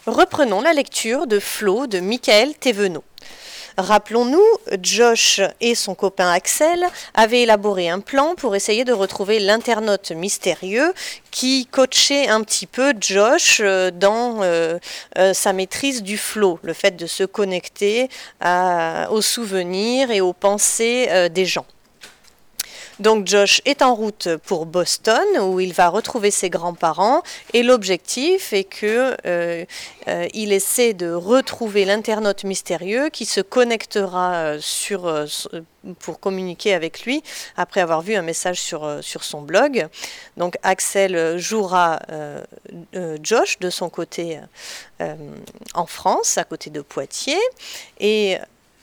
Reprenons la lecture de Flo de Michael Thévenot. Rappelons-nous, Josh et son copain Axel avaient élaboré un plan pour essayer de retrouver l'internaute mystérieux qui coachait un petit peu Josh dans sa maîtrise du flow, le fait de se connecter aux souvenirs et aux pensées des gens. Donc Josh est en route pour Boston où il va retrouver ses grands-parents et l'objectif est qu'il essaie de retrouver l'internaute mystérieux qui se connectera pour communiquer avec lui après avoir vu un message sur son blog. Donc Axel jouera Josh de son côté en France, à côté de Poitiers, et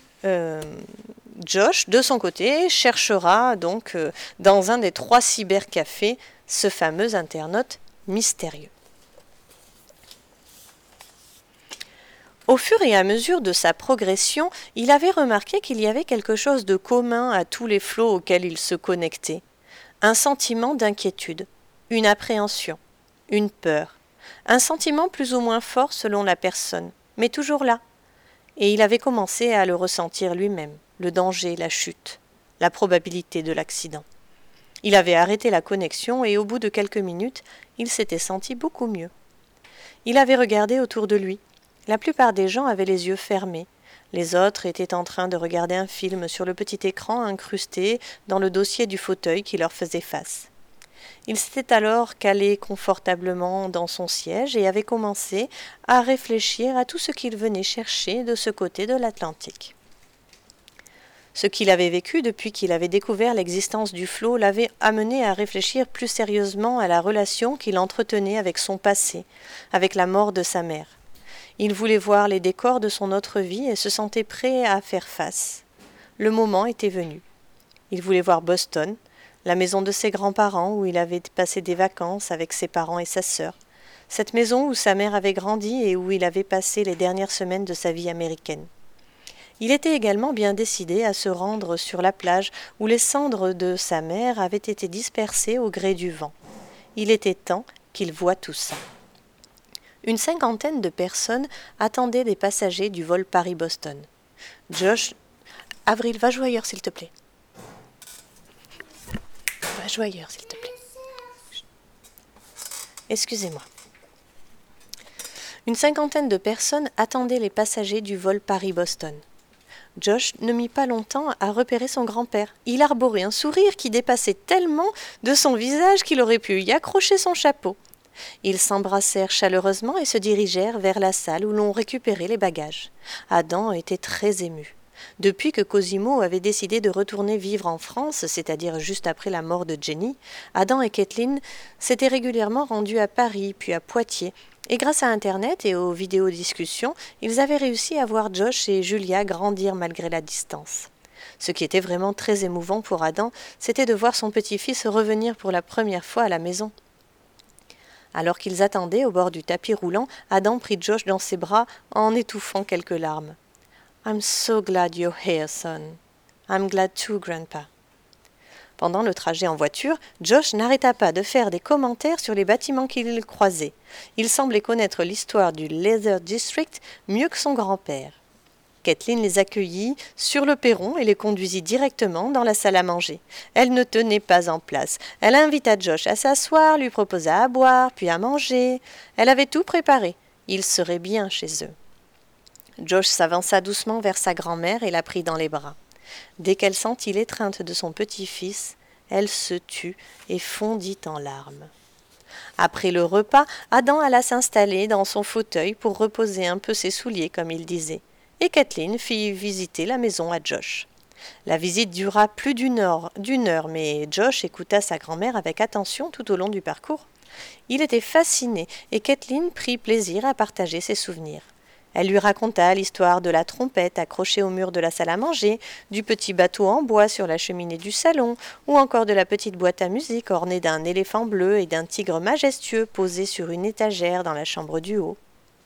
Josh, de son côté, cherchera donc dans un des 3 cybercafés ce fameux internaute mystérieux. Au fur et à mesure de sa progression, il avait remarqué qu'il y avait quelque chose de commun à tous les flots auxquels il se connectait. Un sentiment d'inquiétude, une appréhension, une peur, un sentiment plus ou moins fort selon la personne, mais toujours là. Et il avait commencé à le ressentir lui-même, le danger, la chute, la probabilité de l'accident. Il avait arrêté la connexion et au bout de quelques minutes, il s'était senti beaucoup mieux. Il avait regardé autour de lui. La plupart des gens avaient les yeux fermés. Les autres étaient en train de regarder un film sur le petit écran incrusté dans le dossier du fauteuil qui leur faisait face. Il s'était alors calé confortablement dans son siège et avait commencé à réfléchir à tout ce qu'il venait chercher de ce côté de l'Atlantique. Ce qu'il avait vécu depuis qu'il avait découvert l'existence du flot l'avait amené à réfléchir plus sérieusement à la relation qu'il entretenait avec son passé, avec la mort de sa mère. Il voulait voir les décors de son autre vie et se sentait prêt à faire face. Le moment était venu. Il voulait voir Boston, la maison de ses grands-parents où il avait passé des vacances avec ses parents et sa sœur, cette maison où sa mère avait grandi et où il avait passé les dernières semaines de sa vie américaine. Il était également bien décidé à se rendre sur la plage où les cendres de sa mère avaient été dispersées au gré du vent. Il était temps qu'il voie tout ça. Une 50aine de personnes attendaient des passagers du vol Paris-Boston. Josh... Avril, va jouer ailleurs s'il te plaît. Va jouer ailleurs, s'il te plaît. Excusez-moi. Une 50aine de personnes attendaient les passagers du vol Paris-Boston. Josh ne mit pas longtemps à repérer son grand-père. Il arborait un sourire qui dépassait tellement de son visage qu'il aurait pu y accrocher son chapeau. Ils s'embrassèrent chaleureusement et se dirigèrent vers la salle où l'on récupérait les bagages. Adam était très ému. Depuis que Cosimo avait décidé de retourner vivre en France, c'est-à-dire juste après la mort de Jenny, Adam et Kathleen s'étaient régulièrement rendus à Paris puis à Poitiers, et grâce à Internet et aux vidéodiscussions, ils avaient réussi à voir Josh et Julia grandir malgré la distance. Ce qui était vraiment très émouvant pour Adam, c'était de voir son petit-fils revenir pour la première fois à la maison. Alors qu'ils attendaient au bord du tapis roulant, Adam prit Josh dans ses bras en étouffant quelques larmes. I'm so glad you're here, son. I'm glad too, Grandpa. Pendant le trajet en voiture, Josh n'arrêta pas de faire des commentaires sur les bâtiments qu'il croisait. Il semblait connaître l'histoire du Leather District mieux que son grand-père. Kathleen les accueillit sur le perron et les conduisit directement dans la salle à manger. Elle ne tenait pas en place. Elle invita Josh à s'asseoir, lui proposa à boire, puis à manger. Elle avait tout préparé. Il serait bien chez eux. Josh s'avança doucement vers sa grand-mère et la prit dans les bras. Dès qu'elle sentit l'étreinte de son petit-fils, elle se tut et fondit en larmes. Après le repas, Adam alla s'installer dans son fauteuil pour reposer un peu ses souliers, comme il disait, et Kathleen fit visiter la maison à Josh. La visite dura plus d'une heure, mais Josh écouta sa grand-mère avec attention tout au long du parcours. Il était fasciné et Kathleen prit plaisir à partager ses souvenirs. Elle lui raconta l'histoire de la trompette accrochée au mur de la salle à manger, du petit bateau en bois sur la cheminée du salon, ou encore de la petite boîte à musique ornée d'un éléphant bleu et d'un tigre majestueux posé sur une étagère dans la chambre du haut.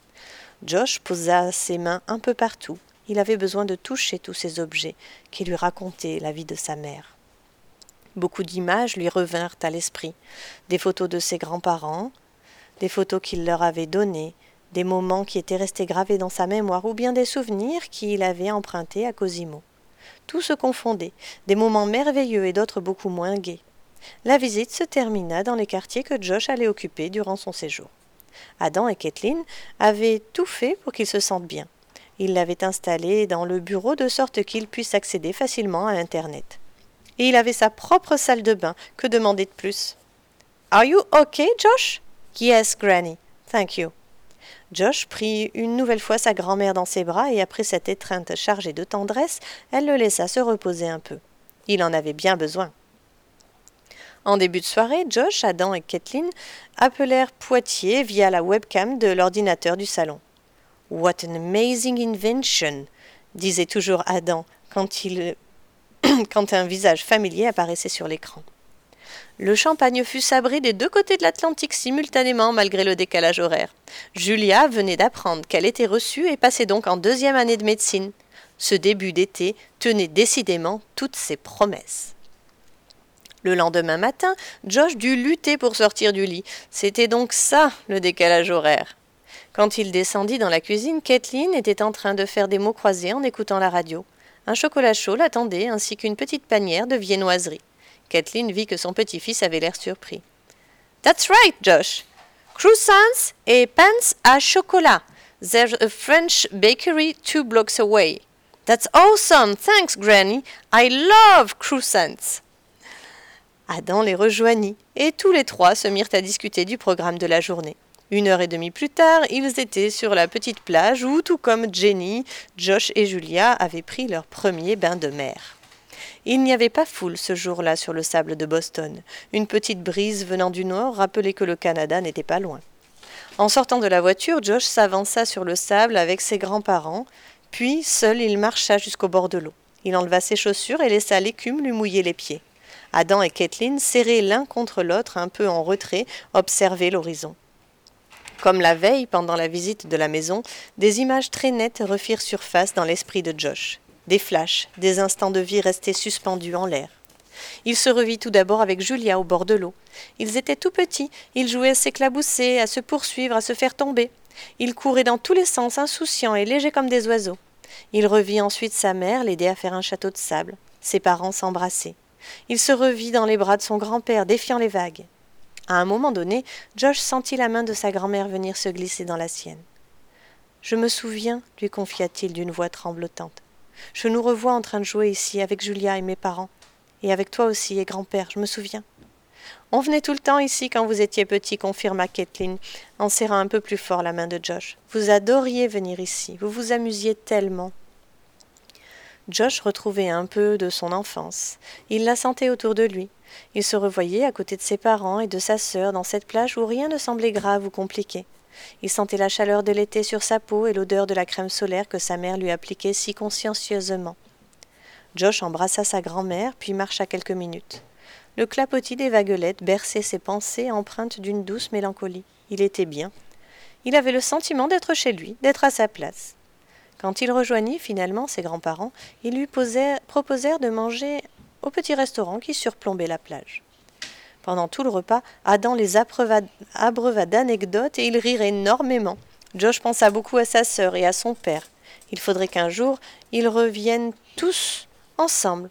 Josh posa ses mains un peu partout. Il avait besoin de toucher tous ces objets qui lui racontaient la vie de sa mère. Beaucoup d'images lui revinrent à l'esprit. Des photos de ses grands-parents, des photos qu'il leur avait données, des moments qui étaient restés gravés dans sa mémoire ou bien des souvenirs qu'il avait empruntés à Cosimo. Tout se confondait, des moments merveilleux et d'autres beaucoup moins gais. La visite se termina dans les quartiers que Josh allait occuper durant son séjour. Adam et Kathleen avaient tout fait pour qu'il se sente bien. Ils l'avaient installé dans le bureau de sorte qu'il puisse accéder facilement à Internet. Et il avait sa propre salle de bain, que demander de plus? « Are you okay, Josh? »« Yes, Granny. Thank you. » Josh prit une nouvelle fois sa grand-mère dans ses bras et après cette étreinte chargée de tendresse, elle le laissa se reposer un peu. Il en avait bien besoin. En début de soirée, Josh, Adam et Kathleen appelèrent Poitiers via la webcam de l'ordinateur du salon. « What an amazing invention !» disait toujours Adam quand un visage familier apparaissait sur l'écran. Le champagne fut sabré des deux côtés de l'Atlantique simultanément malgré le décalage horaire. Julia venait d'apprendre qu'elle était reçue et passait donc en 2e année de médecine. Ce début d'été tenait décidément toutes ses promesses. Le lendemain matin, Josh dut lutter pour sortir du lit. C'était donc ça, le décalage horaire. Quand il descendit dans la cuisine, Kathleen était en train de faire des mots croisés en écoutant la radio. Un chocolat chaud l'attendait ainsi qu'une petite panière de viennoiseries. Kathleen vit que son petit-fils avait l'air surpris. « That's right, Josh. Croissants et pains à chocolat. There's a French bakery 2 blocks away. That's awesome. Thanks, Granny. I love croissants. » Adam les rejoignit, et tous les trois se mirent à discuter du programme de la journée. 1h30 plus tard, ils étaient sur la petite plage où, tout comme Jenny, Josh et Julia avaient pris leur premier bain de mer. Il n'y avait pas foule ce jour-là sur le sable de Boston. Une petite brise venant du nord rappelait que le Canada n'était pas loin. En sortant de la voiture, Josh s'avança sur le sable avec ses grands-parents, puis seul il marcha jusqu'au bord de l'eau. Il enleva ses chaussures et laissa l'écume lui mouiller les pieds. Adam et Kathleen, serrés l'un contre l'autre, un peu en retrait, observaient l'horizon. Comme la veille, pendant la visite de la maison, des images très nettes refirent surface dans l'esprit de Josh. Des flashs, des instants de vie restés suspendus en l'air. Il se revit tout d'abord avec Julia au bord de l'eau. Ils étaient tout petits, ils jouaient à s'éclabousser, à se poursuivre, à se faire tomber. Ils couraient dans tous les sens, insouciants et légers comme des oiseaux. Il revit ensuite sa mère l'aider à faire un château de sable. Ses parents s'embrassaient. Il se revit dans les bras de son grand-père, défiant les vagues. À un moment donné, Josh sentit la main de sa grand-mère venir se glisser dans la sienne. « Je me souviens, lui confia-t-il d'une voix tremblotante. « Je nous revois en train de jouer ici avec Julia et mes parents. Et avec toi aussi, et grand-père, je me souviens. »« On venait tout le temps ici quand vous étiez petit, confirma Kathleen, en serrant un peu plus fort la main de Josh. Vous adoriez venir ici, vous vous amusiez tellement. » Josh retrouvait un peu de son enfance. Il la sentait autour de lui. Il se revoyait à côté de ses parents et de sa sœur dans cette plage où rien ne semblait grave ou compliqué. Il sentait la chaleur de l'été sur sa peau et l'odeur de la crème solaire que sa mère lui appliquait si consciencieusement. Josh embrassa sa grand-mère puis marcha quelques minutes. Le clapotis des vaguelettes berçait ses pensées empreintes d'une douce mélancolie. Il était bien. Il avait le sentiment d'être chez lui, d'être à sa place. Quand il rejoignit finalement ses grands-parents, ils lui proposèrent de manger au petit restaurant qui surplombait la plage. Pendant tout le repas, Adam les abreuva d'anecdotes et ils rirent énormément. Josh pensa beaucoup à sa sœur et à son père. Il faudrait qu'un jour, ils reviennent tous ensemble.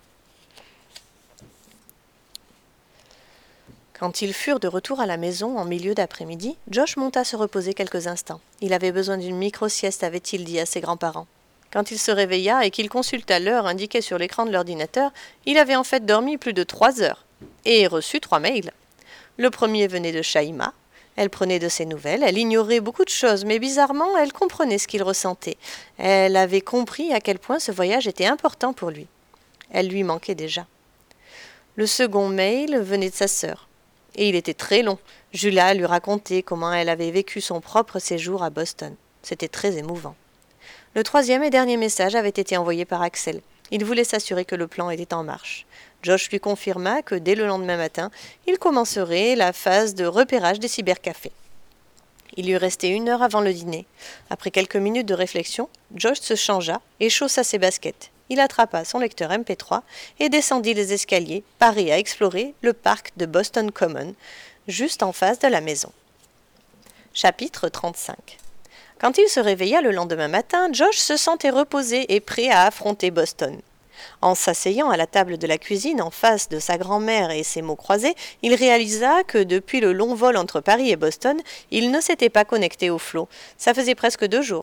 Quand ils furent de retour à la maison en milieu d'après-midi, Josh monta se reposer quelques instants. Il avait besoin d'une micro-sieste, avait-il dit à ses grands-parents. Quand il se réveilla et qu'il consulta l'heure indiquée sur l'écran de l'ordinateur, il avait en fait dormi plus de 3 heures et reçu 3 mails. Le premier venait de Shaima. Elle prenait de ses nouvelles, elle ignorait beaucoup de choses, mais bizarrement, elle comprenait ce qu'il ressentait. Elle avait compris à quel point ce voyage était important pour lui. Elle lui manquait déjà. Le second mail venait de sa sœur. Et il était très long. Julia lui racontait comment elle avait vécu son propre séjour à Boston. C'était très émouvant. Le troisième et dernier message avait été envoyé par Axel. Il voulait s'assurer que le plan était en marche. Josh lui confirma que dès le lendemain matin, il commencerait la phase de repérage des cybercafés. Il lui restait 1 heure avant le dîner. Après quelques minutes de réflexion, Josh se changea et chaussa ses baskets. Il attrapa son lecteur MP3 et descendit les escaliers, paré à explorer le parc de Boston Common, juste en face de la maison. Chapitre 35. Quand il se réveilla le lendemain matin, Josh se sentait reposé et prêt à affronter Boston. En s'asseyant à la table de la cuisine en face de sa grand-mère et ses mots croisés, il réalisa que depuis le long vol entre Paris et Boston, il ne s'était pas connecté au flot. Ça faisait presque 2 jours.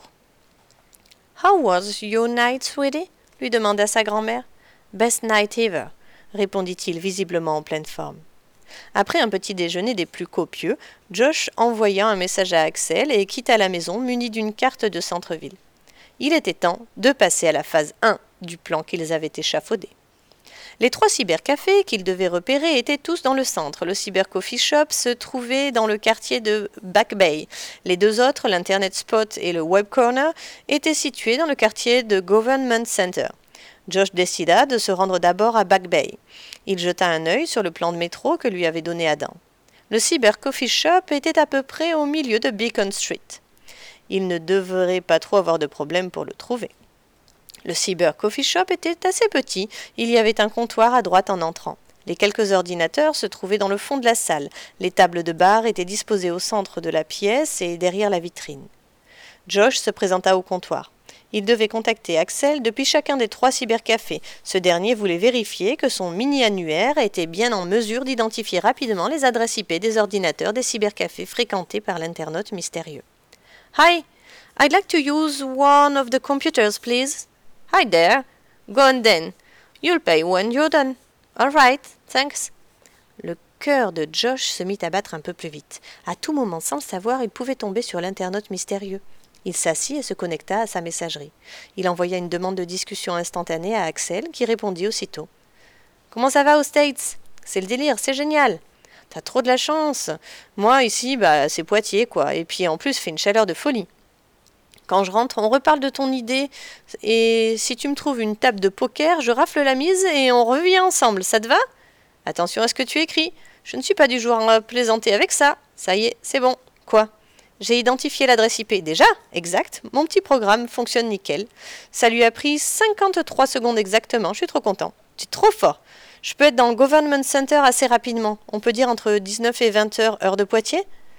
« How was your night, sweetie ?» lui demanda sa grand-mère. « Best night ever », répondit-il visiblement en pleine forme. Après un petit déjeuner des plus copieux, Josh envoya un message à Axel et quitta la maison muni d'une carte de centre-ville. Il était temps de passer à la phase 1 du plan qu'ils avaient échafaudé. Les 3 cybercafés qu'ils devaient repérer étaient tous dans le centre. Le Cyber Coffee Shop se trouvait dans le quartier de Back Bay. Les 2 autres, l'Internet Spot et le Web Corner, étaient situés dans le quartier de Government Center. Josh décida de se rendre d'abord à Back Bay. Il jeta un œil sur le plan de métro que lui avait donné Adam. Le Cyber Coffee Shop était à peu près au milieu de Beacon Street. Il ne devrait pas trop avoir de problème pour le trouver. Le Cyber Coffee Shop était assez petit, il y avait un comptoir à droite en entrant. Les quelques ordinateurs se trouvaient dans le fond de la salle. Les tables de bar étaient disposées au centre de la pièce et derrière la vitrine. Josh se présenta au comptoir. Il devait contacter Axel depuis chacun des 3 cybercafés. Ce dernier voulait vérifier que son mini-annuaire était bien en mesure d'identifier rapidement les adresses IP des ordinateurs des cybercafés fréquentés par l'internaute mystérieux. « Hi, I'd like to use one of the computers, please. »« Hi there. Go on then. You'll pay when you're done. All right, thanks. » Le cœur de Josh se mit à battre un peu plus vite. À tout moment, sans le savoir, il pouvait tomber sur l'internaute mystérieux. Il s'assit et se connecta à sa messagerie. Il envoya une demande de discussion instantanée à Axel, qui répondit aussitôt. « Comment ça va aux States ? C'est le délire, c'est génial. T'as trop de la chance. Moi, ici, c'est Poitiers, quoi. Et puis, en plus, fait une chaleur de folie. Quand je rentre, on reparle de ton idée. Et si tu me trouves une table de poker, je rafle la mise et on revient ensemble. Ça te va ? Attention à ce que tu écris. Je ne suis pas du genre à plaisanter avec ça. Ça y est, c'est bon. Quoi ? J'ai identifié l'adresse IP. Déjà ? Exact. Mon petit programme fonctionne nickel. Ça lui a pris 53 secondes exactement. Je suis trop content. Tu es trop fort. Je peux être dans le Government Center assez rapidement. On peut dire entre 19 et 20 heures, heure de Poitiers ?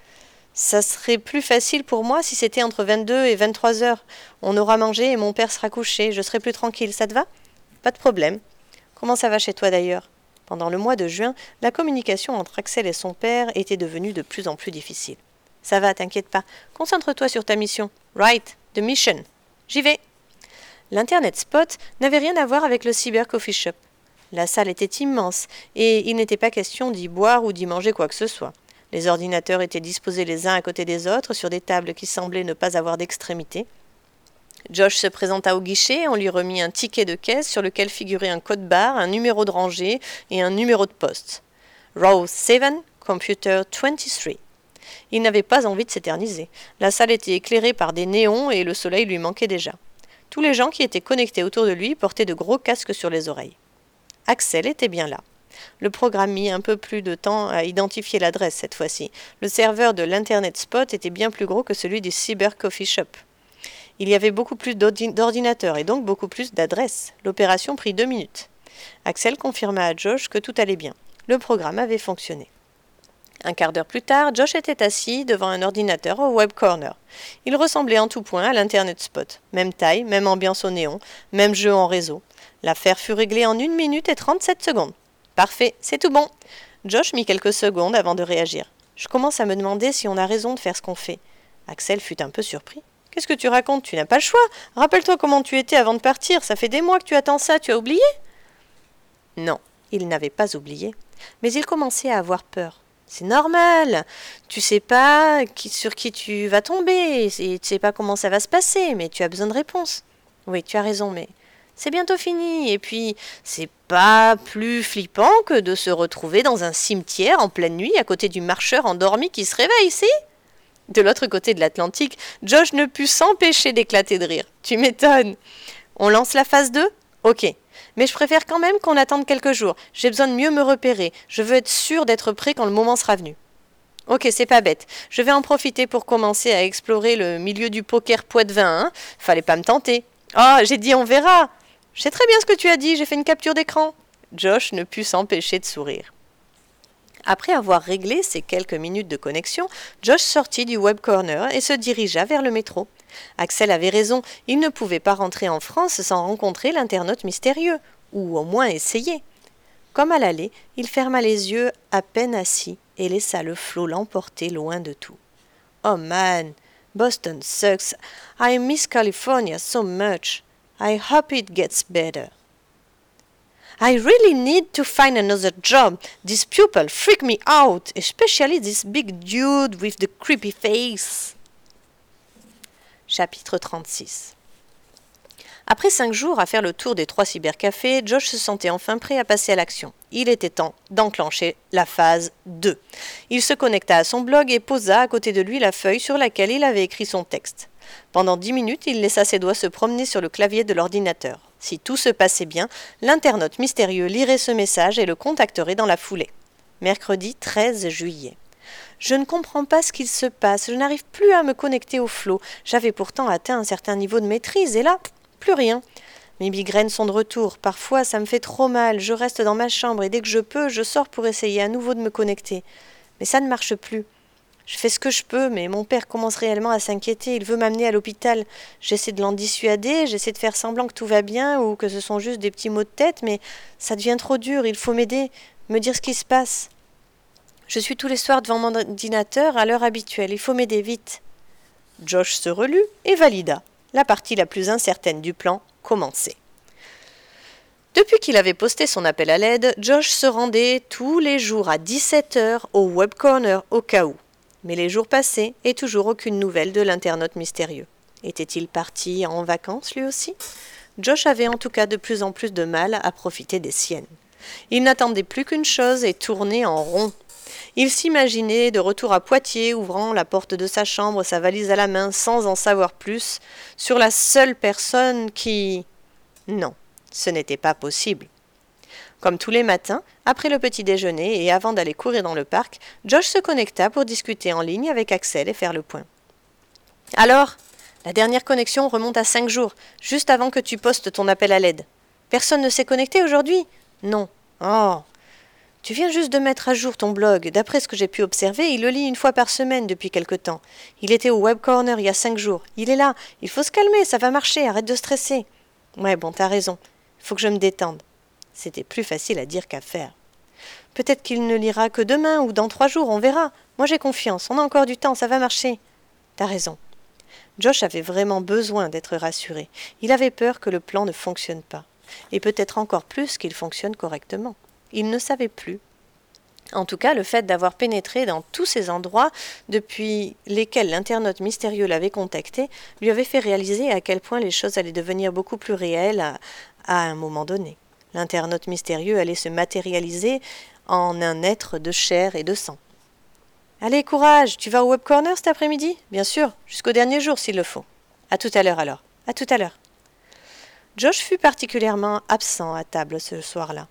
Ça serait plus facile pour moi si c'était entre 22 et 23 heures. On aura mangé et mon père sera couché. Je serai plus tranquille. Ça te va ? Pas de problème. Comment ça va chez toi d'ailleurs ? Pendant le mois de juin, la communication entre Axel et son père était devenue de plus en plus difficile. Ça va, t'inquiète pas. Concentre-toi sur ta mission. Right, the mission. J'y vais. L'Internet Spot n'avait rien à voir avec le Cyber Coffee Shop. La salle était immense et il n'était pas question d'y boire ou d'y manger quoi que ce soit. Les ordinateurs étaient disposés les uns à côté des autres sur des tables qui semblaient ne pas avoir d'extrémité. Josh se présenta au guichet, on lui remit un ticket de caisse sur lequel figurait un code barre, un numéro de rangée et un numéro de poste. Row 7, Computer 23. Il n'avait pas envie de s'éterniser. La salle était éclairée par des néons et le soleil lui manquait déjà. Tous les gens qui étaient connectés autour de lui portaient de gros casques sur les oreilles. Axel était bien là. Le programme mit un peu plus de temps à identifier l'adresse cette fois-ci. Le serveur de l'Internet Spot était bien plus gros que celui du Cyber Coffee Shop. Il y avait beaucoup plus d'ordinateurs et donc beaucoup plus d'adresses. L'opération prit 2 minutes. Axel confirma à Josh que tout allait bien. Le programme avait fonctionné. Un quart d'heure plus tard, Josh était assis devant un ordinateur au Web Corner. Il ressemblait en tout point à l'Internet Spot. Même taille, même ambiance au néon, même jeu en réseau. L'affaire fut réglée en 1 minute et 37 secondes. Parfait, c'est tout bon. Josh mit quelques secondes avant de réagir. Je commence à me demander si on a raison de faire ce qu'on fait. Axel fut un peu surpris. Qu'est-ce que tu racontes ? Tu n'as pas le choix. Rappelle-toi comment tu étais avant de partir. Ça fait des mois que tu attends ça. Tu as oublié ? Non, il n'avait pas oublié. Mais il commençait à avoir peur. C'est normal. Tu sais pas sur qui tu vas tomber. Et tu sais pas comment ça va se passer. Mais tu as besoin de réponses. Oui, tu as raison, mais c'est bientôt fini. Et puis, c'est pas plus flippant que de se retrouver dans un cimetière en pleine nuit à côté du marcheur endormi qui se réveille, si ? De l'autre côté de l'Atlantique, Josh ne put s'empêcher d'éclater de rire. Tu m'étonnes. On lance la phase 2 ? Ok. Mais je préfère quand même qu'on attende quelques jours. J'ai besoin de mieux me repérer. Je veux être sûr d'être prêt quand le moment sera venu. Ok, c'est pas bête. Je vais en profiter pour commencer à explorer le milieu du poker Poitevin. Fallait pas me tenter. Oh, j'ai dit on verra. Je sais très bien ce que tu as dit. J'ai fait une capture d'écran. Josh ne put s'empêcher de sourire. Après avoir réglé ces quelques minutes de connexion, Josh sortit du Web Corner et se dirigea vers le métro. Axel avait raison, il ne pouvait pas rentrer en France sans rencontrer l'internaute mystérieux, ou au moins essayer. Comme à l'aller, il ferma les yeux à peine assis et laissa le flot l'emporter loin de tout. Oh man, Boston sucks. I miss California so much. I hope it gets better. I really need to find another job. These people freak me out, especially this big dude with the creepy face. Chapitre 36. Après 5 jours à faire le tour des 3 cybercafés, Josh se sentait enfin prêt à passer à l'action. Il était temps d'enclencher la phase 2. Il se connecta à son blog et posa à côté de lui la feuille sur laquelle il avait écrit son texte. Pendant 10 minutes, il laissa ses doigts se promener sur le clavier de l'ordinateur. Si tout se passait bien, l'internaute mystérieux lirait ce message et le contacterait dans la foulée. Mercredi 13 juillet. Je ne comprends pas ce qu'il se passe, je n'arrive plus à me connecter au flot. J'avais pourtant atteint un certain niveau de maîtrise et là, plus rien. Mes migraines sont de retour. Parfois, ça me fait trop mal. Je reste dans ma chambre et dès que je peux, je sors pour essayer à nouveau de me connecter. Mais ça ne marche plus. Je fais ce que je peux, mais mon père commence réellement à s'inquiéter. Il veut m'amener à l'hôpital. J'essaie de l'en dissuader, j'essaie de faire semblant que tout va bien ou que ce sont juste des petits maux de tête, mais ça devient trop dur. Il faut m'aider, me dire ce qui se passe. Je suis tous les soirs devant mon ordinateur à l'heure habituelle. Il faut m'aider, vite. Josh se relut et valida. La partie la plus incertaine du plan commençait. Depuis qu'il avait posté son appel à l'aide, Josh se rendait tous les jours à 17h au Web Corner au cas où. Mais les jours passaient et toujours aucune nouvelle de l'internaute mystérieux. Était-il parti en vacances lui aussi ? Josh avait en tout cas de plus en plus de mal à profiter des siennes. Il n'attendait plus qu'une chose et tournait en rond. Il s'imaginait de retour à Poitiers, ouvrant la porte de sa chambre, sa valise à la main, sans en savoir plus, sur la seule personne qui... Non, ce n'était pas possible. Comme tous les matins, après le petit déjeuner et avant d'aller courir dans le parc, Josh se connecta pour discuter en ligne avec Axel et faire le point. « Alors, la dernière connexion remonte à 5 jours, juste avant que tu postes ton appel à l'aide. Personne ne s'est connecté aujourd'hui ? Non. Oh. Tu viens juste de mettre à jour ton blog. D'après ce que j'ai pu observer, il le lit une fois par semaine depuis quelque temps. Il était au Web Corner il y a 5 jours. Il est là. Il faut se calmer, ça va marcher, arrête de stresser. Ouais, bon, t'as raison. Il faut que je me détende. » C'était plus facile à dire qu'à faire. Peut-être qu'il ne lira que demain ou dans 3 jours, on verra. Moi j'ai confiance, on a encore du temps, ça va marcher. T'as raison. Josh avait vraiment besoin d'être rassuré. Il avait peur que le plan ne fonctionne pas. Et peut-être encore plus qu'il fonctionne correctement. Il ne savait plus. En tout cas, le fait d'avoir pénétré dans tous ces endroits depuis lesquels l'internaute mystérieux l'avait contacté lui avait fait réaliser à quel point les choses allaient devenir beaucoup plus réelles à un moment donné. L'internaute mystérieux allait se matérialiser en un être de chair et de sang. « Allez, courage, tu vas au Web Corner cet après-midi ? Bien sûr, jusqu'au dernier jour s'il le faut. À tout à l'heure alors, à tout à l'heure. » Josh fut particulièrement absent à table ce soir-là.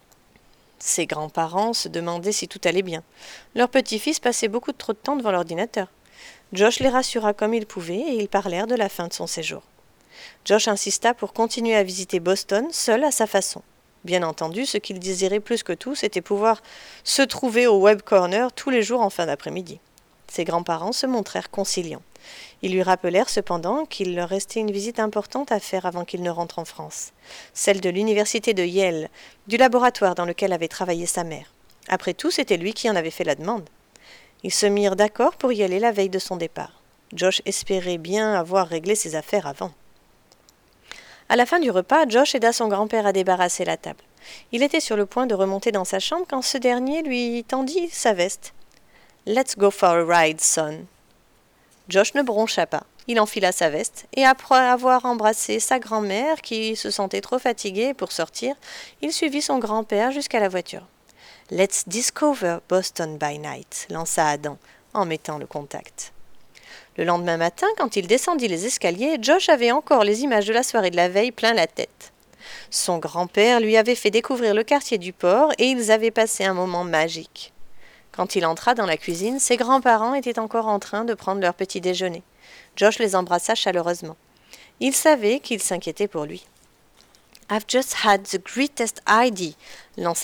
Ses grands-parents se demandaient si tout allait bien. Leur petit-fils passait beaucoup trop de temps devant l'ordinateur. Josh les rassura comme il pouvait et ils parlèrent de la fin de son séjour. Josh insista pour continuer à visiter Boston, seul à sa façon. Bien entendu, ce qu'il désirait plus que tout, c'était pouvoir se trouver au Web Corner tous les jours en fin d'après-midi. Ses grands-parents se montrèrent conciliants. Ils lui rappelèrent cependant qu'il leur restait une visite importante à faire avant qu'il ne rentre en France, celle de l'université de Yale, du laboratoire dans lequel avait travaillé sa mère. Après tout, c'était lui qui en avait fait la demande. Ils se mirent d'accord pour y aller la veille de son départ. Josh espérait bien avoir réglé ses affaires avant. À la fin du repas, Josh aida son grand-père à débarrasser la table. Il était sur le point de remonter dans sa chambre quand ce dernier lui tendit sa veste. « Let's go for a ride, son. » Josh ne broncha pas. Il enfila sa veste et après avoir embrassé sa grand-mère qui se sentait trop fatiguée pour sortir, il suivit son grand-père jusqu'à la voiture. « Let's discover Boston by night » lança Adam en mettant le contact. Le lendemain matin, quand il descendit les escaliers, Josh avait encore les images de la soirée de la veille plein la tête. Son grand-père lui avait fait découvrir le quartier du port et ils avaient passé un moment magique. Quand il entra dans la cuisine, ses grands-parents étaient encore en train de prendre leur petit déjeuner. Josh les embrassa chaleureusement. Il savait qu'ils s'inquiétaient pour lui. « I've just had the greatest idea »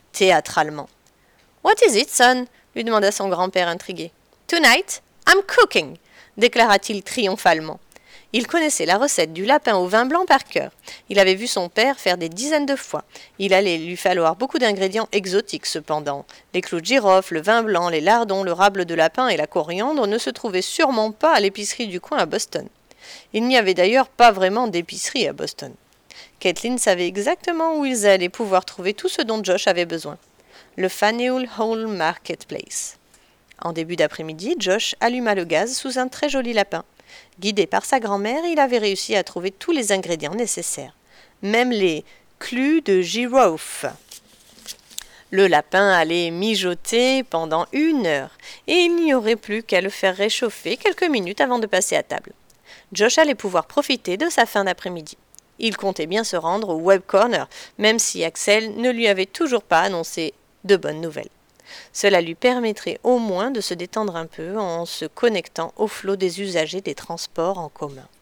lança-t-il théâtralement. « What is it, son? Lui demanda son grand-père intrigué. Tonight, I'm cooking, déclara-t-il triomphalement. Il connaissait la recette du lapin au vin blanc par cœur. Il avait vu son père faire des dizaines de fois. Il allait lui falloir beaucoup d'ingrédients exotiques cependant. Les clous de girofle, le vin blanc, les lardons, le rable de lapin et la coriandre ne se trouvaient sûrement pas à l'épicerie du coin à Boston. Il n'y avait d'ailleurs pas vraiment d'épicerie à Boston. Kathleen savait exactement où ils allaient pouvoir trouver tout ce dont Josh avait besoin. Le Faneuil Hall Marketplace. En début d'après-midi, Josh alluma le gaz sous un très joli lapin. Guidé par sa grand-mère, il avait réussi à trouver tous les ingrédients nécessaires, même les clous de girofle. Le lapin allait mijoter pendant 1 heure, et il n'y aurait plus qu'à le faire réchauffer quelques minutes avant de passer à table. Josh allait pouvoir profiter de sa fin d'après-midi. Il comptait bien se rendre au Web Corner, même si Axel ne lui avait toujours pas annoncé de bonnes nouvelles. Cela lui permettrait au moins de se détendre un peu en se connectant au flot des usagers des transports en commun.